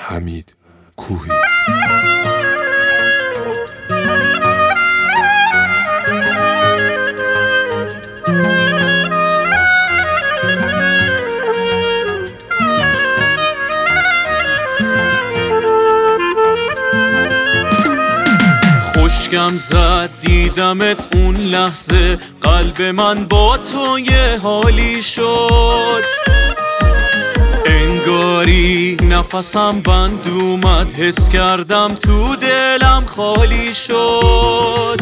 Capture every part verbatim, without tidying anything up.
حمید کوهی. خوشگم زد دیدمت اون لحظه، قلب من با تو یه حالی شد، انگاری نفسم بند اومد، حس کردم تو دلم خالی شد.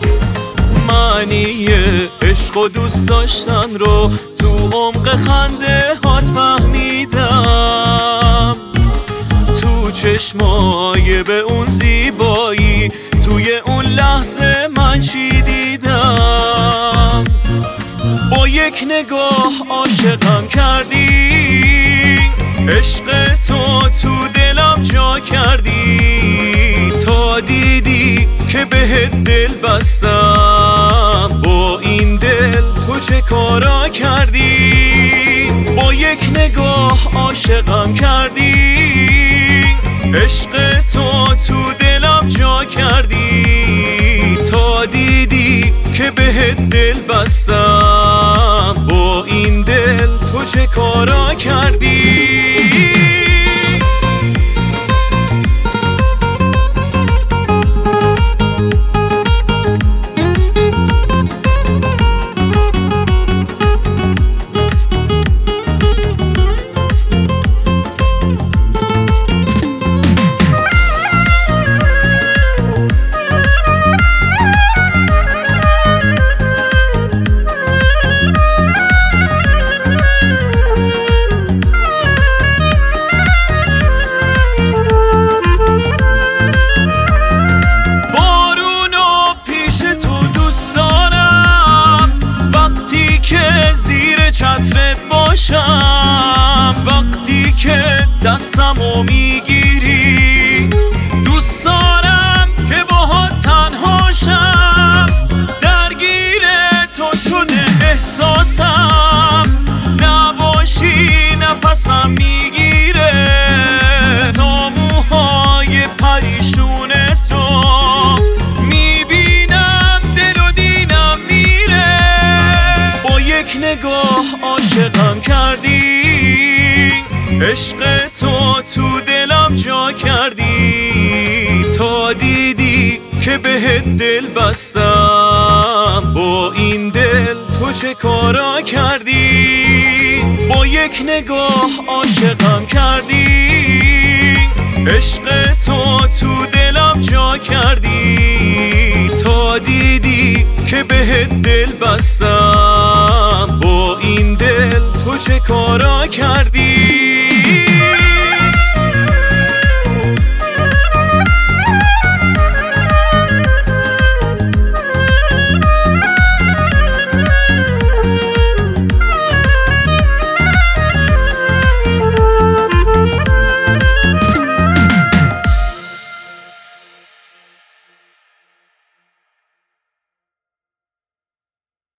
معنی عشق و دوست داشتن رو تو عمق خنده هات فهمیدم، تو چشمای به اون زیبایی، توی اون لحظه من چی دیدم. با یک نگاه عاشقم کردی، عشق تو تو دلم جا کردی، تا دیدی که بهت دل بستم، با این دل تو چه کارا کردی. با یک نگاه عاشقم کردی، عشق تو تو دلم جا کردی، تا دیدی که بهت دل بستم، با این دل تو چه کارا کردی. چترت باشم وقتی که دستمو میگیری، دوست دارم که باهات تنها شم، درگیر تو شده احساسم، نباشی نفسم میگیره، تا موهای پریشون تو میبینم دل و دینم میره. با یک نگاه عاشقم کردی، عشق تو تو دلم جا کردی، تا دیدی که بهت دل بستم، با این دل تو چه کارا کردی. با یک نگاه عاشقم کردی، عشق تو تو دلم جا کردی، تا دیدی که بهت دل بستم،